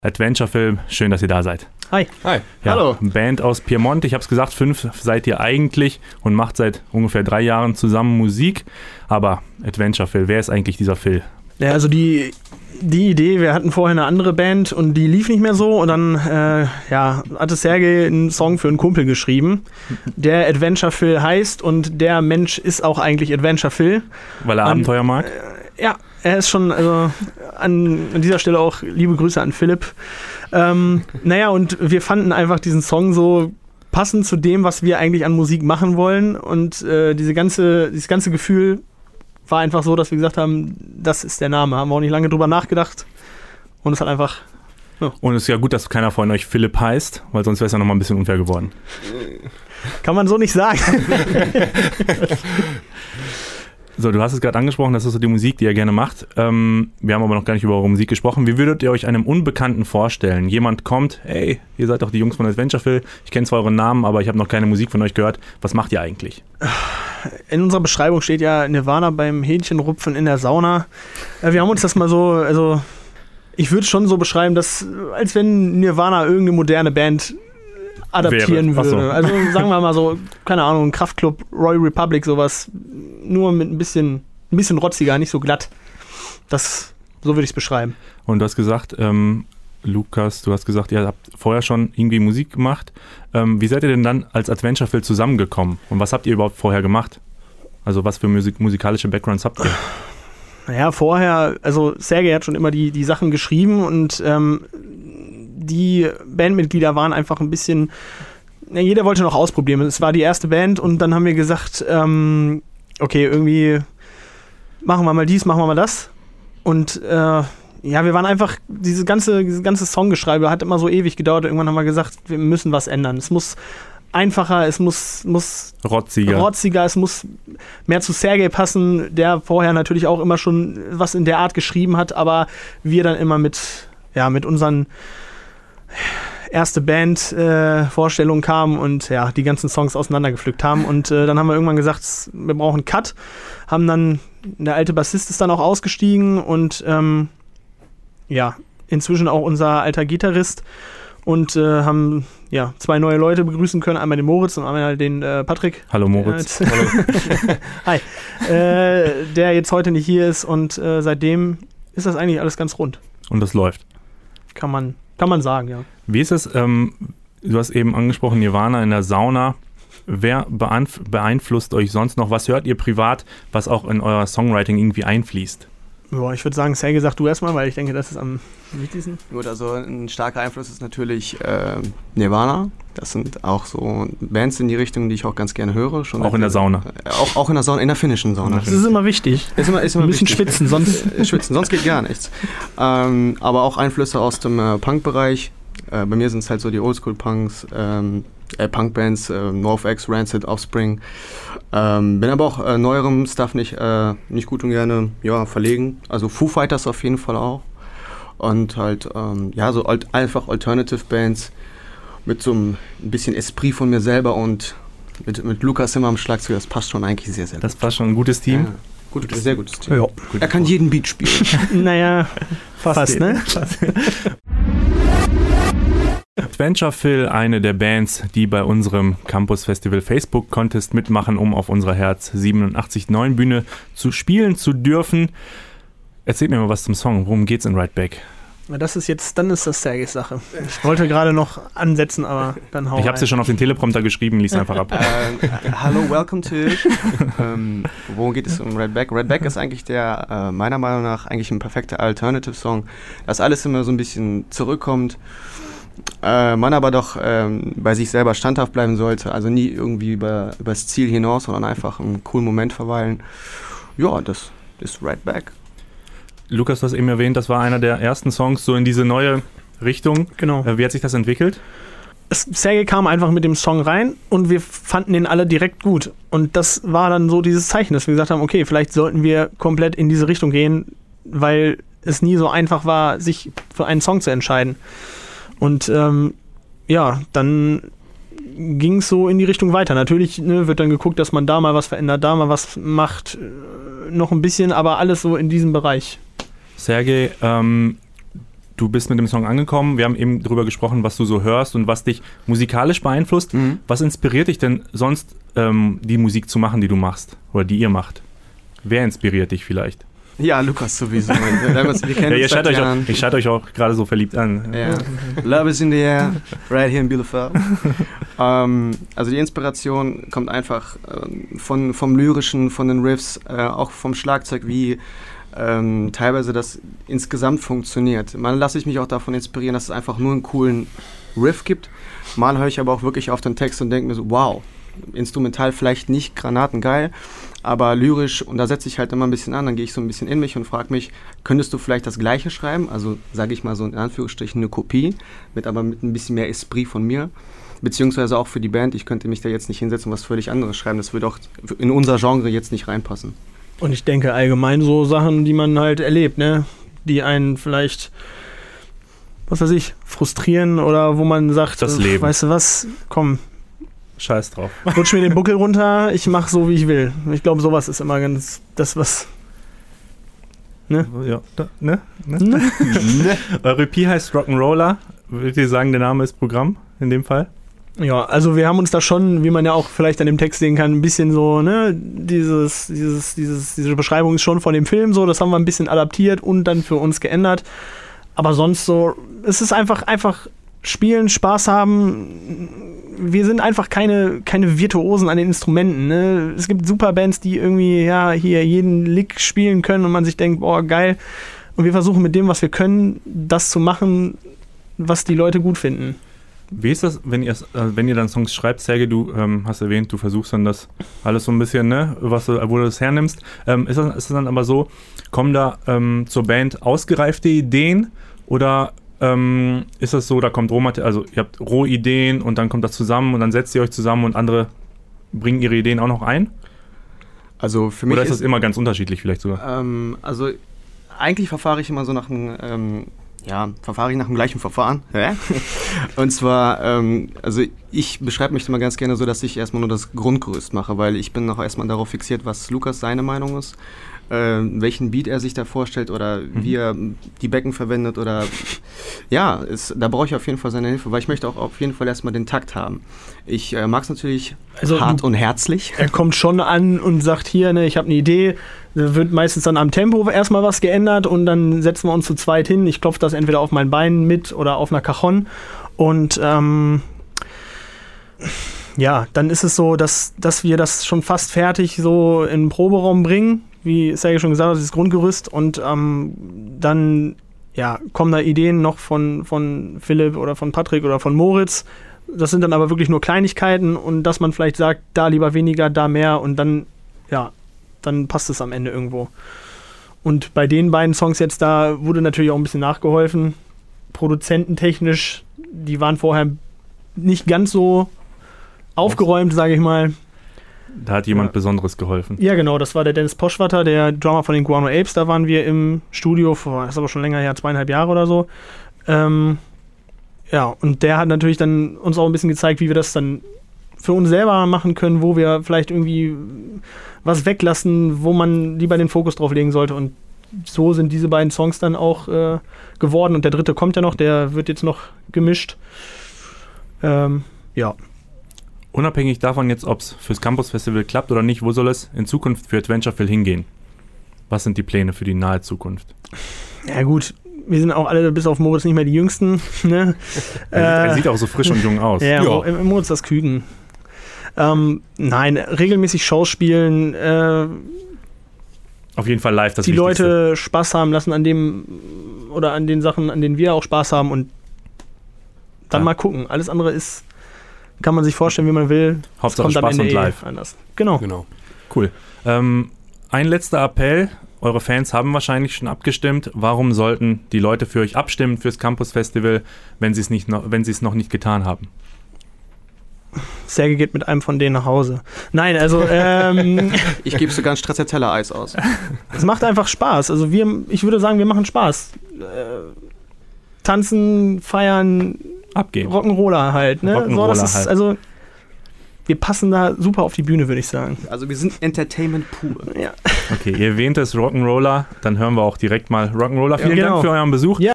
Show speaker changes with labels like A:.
A: Adventure-Film, schön, dass ihr da seid.
B: Hi.
C: Hi.
A: Ja,
B: Hallo.
A: Band aus Piemont, ich habe es gesagt, 5 seid ihr eigentlich und macht seit ungefähr 3 Jahren zusammen Musik. Aber Adventure-Phil, wer ist eigentlich dieser Phil?
B: Ja, also die Idee, wir hatten vorher eine andere Band und die lief nicht mehr so und dann hatte Sergej einen Song für einen Kumpel geschrieben, der Adventure Phil heißt und der Mensch ist auch eigentlich Adventure Phil.
A: Weil er Abenteuer mag?
B: Ja, er ist schon, also an dieser Stelle auch liebe Grüße an Philipp. Und wir fanden einfach diesen Song so passend zu dem, was wir eigentlich an Musik machen wollen und dieses ganze Gefühl war einfach so, dass wir gesagt haben, das ist der Name. Haben wir auch nicht lange drüber nachgedacht und es hat einfach... Ja.
A: Und es ist ja gut, dass keiner von euch Philipp heißt, weil sonst wäre es ja nochmal ein bisschen unfair geworden.
B: Kann man so nicht sagen.
A: So, du hast es gerade angesprochen, das ist so die Musik, die ihr gerne macht. Wir haben aber noch gar nicht über eure Musik gesprochen. Wie würdet ihr euch einem Unbekannten vorstellen? Jemand kommt, hey, ihr seid doch die Jungs von Adventure Phil, ich kenne zwar euren Namen, aber ich habe noch keine Musik von euch gehört. Was macht ihr eigentlich?
B: In unserer Beschreibung steht ja Nirvana beim Hähnchenrupfen in der Sauna. Wir haben uns das mal so, also ich würde es schon so beschreiben, dass als wenn Nirvana irgendeine moderne Band adaptieren würde.
A: So.
B: Also sagen wir mal so, keine Ahnung, ein Kraftklub, Royal Republic, sowas, nur mit ein bisschen rotziger, nicht so glatt. So würde ich es beschreiben.
A: Und du hast gesagt, Lukas, du hast gesagt, ihr habt vorher schon irgendwie Musik gemacht. Wie seid ihr denn dann als Adventure Phil zusammengekommen? Und was habt ihr überhaupt vorher gemacht? Also was für musikalische Backgrounds habt ihr?
B: Naja, vorher, also Sergej hat schon immer die Sachen geschrieben und die Bandmitglieder waren einfach ein bisschen, jeder wollte noch ausprobieren. Es war die erste Band und dann haben wir gesagt, okay, irgendwie machen wir mal dies, machen wir mal das. Und wir waren einfach, dieses ganze Songgeschreibe hat immer so ewig gedauert. Irgendwann haben wir gesagt, wir müssen was ändern. Es muss einfacher, es muss rotziger, es muss mehr zu Sergej passen, der vorher natürlich auch immer schon was in der Art geschrieben hat, aber wir dann immer mit unseren erste Band-Vorstellungen kamen und die ganzen Songs auseinandergepflückt haben. Und dann haben wir irgendwann gesagt, wir brauchen einen Cut. Haben dann, der alte Bassist ist dann auch ausgestiegen und inzwischen auch unser alter Gitarrist und haben 2 neue Leute begrüßen können. Einmal den Moritz und einmal den Patrick.
A: Hallo Moritz.
B: Hallo. Hi. Der jetzt heute nicht hier ist und seitdem ist das eigentlich alles ganz rund.
A: Und das läuft.
B: Kann man sagen, ja.
A: Wie ist es, du hast eben angesprochen, Nirvana in der Sauna. Wer beeinflusst euch sonst noch? Was hört ihr privat, was auch in euer Songwriting irgendwie einfließt?
B: Ja, ich würde sagen, Sergej, sag du erstmal, weil ich denke, das ist am wichtigsten.
C: Gut, also ein starker Einfluss ist natürlich Nirvana. Das sind auch so Bands in die Richtung, die ich auch ganz gerne höre. Schon
A: auch in der Sauna?
C: Auch in der Sauna, in der finnischen Sauna.
B: Das ist immer wichtig.
C: Ist immer
B: ein bisschen
C: wichtig.
B: schwitzen,
C: sonst geht gar nichts. Aber auch Einflüsse aus dem Punk-Bereich. Bei mir sind es halt so die Oldschool-Punks, Punk-Bands, NoFX, Rancid, Offspring. Bin aber auch neuerem Stuff nicht gut und gerne verlegen. Also Foo Fighters auf jeden Fall auch. Und halt einfach Alternative Bands mit so ein bisschen Esprit von mir selber und mit Lukas immer am Schlagzeug. Das passt schon eigentlich sehr, sehr gut.
A: Das passt schon, ein gutes Team.
C: Ja. Sehr gutes Team.
B: Ja.
C: Er kann jeden Beat spielen.
B: Naja, fast ne?
A: Adventure Phil, eine der Bands, die bei unserem Campus Festival Facebook Contest mitmachen, um auf unserer Herz 87.9 Bühne zu spielen zu dürfen. Erzählt mir mal was zum Song. Worum geht's in Right Back?
B: Dann ist das Sergejs Sache. Ich wollte gerade noch ansetzen, aber dann hau
A: Ich habe es ja schon auf den Teleprompter geschrieben, lies einfach ab.
C: Hallo, welcome to worum geht es um Right Back? Right Back ist eigentlich der, meiner Meinung nach, eigentlich ein perfekter Alternative-Song, dass alles immer so ein bisschen zurückkommt, man aber doch bei sich selber standhaft bleiben sollte, also nie irgendwie über das Ziel hinaus, sondern einfach einen coolen Moment verweilen. Ja, das ist Right Back.
A: Lukas, du hast eben erwähnt, das war einer der ersten Songs so in diese neue Richtung.
B: Genau.
A: Wie hat sich das entwickelt?
B: Sergej kam einfach mit dem Song rein und wir fanden den alle direkt gut. Und das war dann so dieses Zeichen, dass wir gesagt haben, okay, vielleicht sollten wir komplett in diese Richtung gehen, weil es nie so einfach war, sich für einen Song zu entscheiden. Und dann ging es so in die Richtung weiter. Natürlich wird dann geguckt, dass man da mal was verändert, da mal was macht, noch ein bisschen, aber alles so in diesem Bereich.
A: Sergej, du bist mit dem Song angekommen. Wir haben eben darüber gesprochen, was du so hörst und was dich musikalisch beeinflusst. Was inspiriert dich denn sonst, die Musik zu machen, die du machst oder die ihr macht? Wer inspiriert dich vielleicht?
C: Ja, Lukas sowieso. Wir kennen
A: ich schaut euch auch gerade so verliebt an.
C: Ja. Love is in the air, right here in Bielefeld. Also die Inspiration kommt einfach vom Lyrischen, von den Riffs, auch vom Schlagzeug, wie teilweise das insgesamt funktioniert. Mal lasse ich mich auch davon inspirieren, dass es einfach nur einen coolen Riff gibt. Mal höre ich aber auch wirklich auf den Text und denke mir so, wow, instrumental vielleicht nicht granatengeil, aber lyrisch, und da setze ich halt immer ein bisschen an, dann gehe ich so ein bisschen in mich und frage mich, könntest du vielleicht das Gleiche schreiben? Also sage ich mal so in Anführungsstrichen eine Kopie, aber mit ein bisschen mehr Esprit von mir. Beziehungsweise auch für die Band, ich könnte mich da jetzt nicht hinsetzen und was völlig anderes schreiben, das würde auch in unser Genre jetzt nicht reinpassen.
B: Und ich denke allgemein so Sachen, die man halt erlebt, ne? Die einen vielleicht, was weiß ich, frustrieren oder wo man sagt,
A: das Leben.
B: Weißt du was, komm,
A: scheiß drauf.
B: Rutsch mir den Buckel runter, ich mach so, wie ich will. Ich glaube, sowas ist immer ganz das, was... Ne?
A: Ja, ne? Eure EP heißt Rock'n'Roller. Würdet ihr sagen, der Name ist Programm in dem Fall?
B: Ja, also wir haben uns da schon, wie man ja auch vielleicht an dem Text sehen kann, ein bisschen so, ne, diese Beschreibung ist schon von dem Film so, das haben wir ein bisschen adaptiert und dann für uns geändert. Aber sonst so, es ist einfach spielen, Spaß haben. Wir sind einfach keine Virtuosen an den Instrumenten. Ne? Es gibt super Bands, die irgendwie hier jeden Lick spielen können und man sich denkt, boah, geil. Und wir versuchen mit dem, was wir können, das zu machen, was die Leute gut finden.
A: Wie ist das, wenn ihr dann Songs schreibt? Serge, du hast erwähnt, du versuchst dann das alles so ein bisschen, ne, wo du das hernimmst. Ist das dann aber so, kommen da zur Band ausgereifte Ideen oder ist das so, da kommt Rohmaterial, also ihr habt Rohideen und dann kommt das zusammen und dann setzt ihr euch zusammen und andere bringen ihre Ideen auch noch ein?
C: Also für mich
A: oder ist das immer ganz unterschiedlich vielleicht sogar?
C: Also eigentlich verfahre ich immer so nach einem gleichen Verfahren. Und zwar, also ich beschreibe mich immer ganz gerne so, dass ich erstmal nur das Grundgerüst mache, weil ich bin noch erstmal darauf fixiert, was Lukas seine Meinung ist, welchen Beat er sich da vorstellt oder wie er die Becken verwendet oder da brauche ich auf jeden Fall seine Hilfe, weil ich möchte auch auf jeden Fall erstmal den Takt haben. Ich mag es natürlich hart und herzlich.
B: Er kommt schon an und sagt hier, ne, ich habe eine Idee, da wird meistens dann am Tempo erstmal was geändert und dann setzen wir uns zu zweit hin. Ich klopfe das entweder auf mein Bein mit oder auf einer Cajon und dann ist es so, dass wir das schon fast fertig so in den Proberaum bringen, wie Serge schon gesagt hat, dieses Grundgerüst und dann kommen da Ideen noch von Philipp oder von Patrick oder von Moritz. Das sind dann aber wirklich nur Kleinigkeiten und dass man vielleicht sagt, da lieber weniger, da mehr und dann passt es am Ende irgendwo. Und bei den beiden Songs jetzt, da wurde natürlich auch ein bisschen nachgeholfen. Produzententechnisch, die waren vorher nicht ganz so aufgeräumt, sage ich mal.
A: Da hat jemand Besonderes geholfen.
B: Ja, genau, das war der Dennis Poschwatter, der Drummer von den Guano Apes. Da waren wir im Studio, das ist aber schon länger her, 2,5 Jahre oder so. Und der hat natürlich dann uns auch ein bisschen gezeigt, wie wir das dann für uns selber machen können, wo wir vielleicht irgendwie was weglassen, wo man lieber den Fokus drauf legen sollte. Und so sind diese beiden Songs dann auch geworden. Und der dritte kommt ja noch, der wird jetzt noch gemischt.
A: Unabhängig davon jetzt, ob es fürs Campus Festival klappt oder nicht, wo soll es in Zukunft für Adventureville hingehen? Was sind die Pläne für die nahe Zukunft?
B: Ja gut, wir sind auch alle bis auf Moritz nicht mehr die Jüngsten. Ne?
A: Er sieht auch so frisch und jung aus.
B: Ja. Moritz das Küken. Nein, regelmäßig Shows spielen.
A: Auf jeden Fall live das
B: die
A: Wichtigste.
B: Leute Spaß haben lassen an dem oder an den Sachen, an denen wir auch Spaß haben und dann mal gucken. Alles andere kann man sich vorstellen, wie man will.
A: Hauptsache Spaß und live.
B: Anders. Genau.
A: Cool. Ein letzter Appell. Eure Fans haben wahrscheinlich schon abgestimmt. Warum sollten die Leute für euch abstimmen fürs Campus Festival, wenn sie es noch nicht getan haben?
B: Serge geht mit einem von denen nach Hause. Nein, also
C: ich gebe sogar ein Stracciatella-Eis aus.
B: Es macht einfach Spaß. Also ich würde sagen, wir machen Spaß. Tanzen, feiern,
A: abgehen.
B: Rock'n'Roller halt. Ne? Also wir passen da super auf die Bühne, würde ich sagen.
C: Also wir sind Entertainment pur.
B: Ja.
A: Okay, ihr erwähnt es Rock'n'Roller, dann hören wir auch direkt mal Rock'n'Roller. Vielen Dank für euren Besuch.
B: Ja.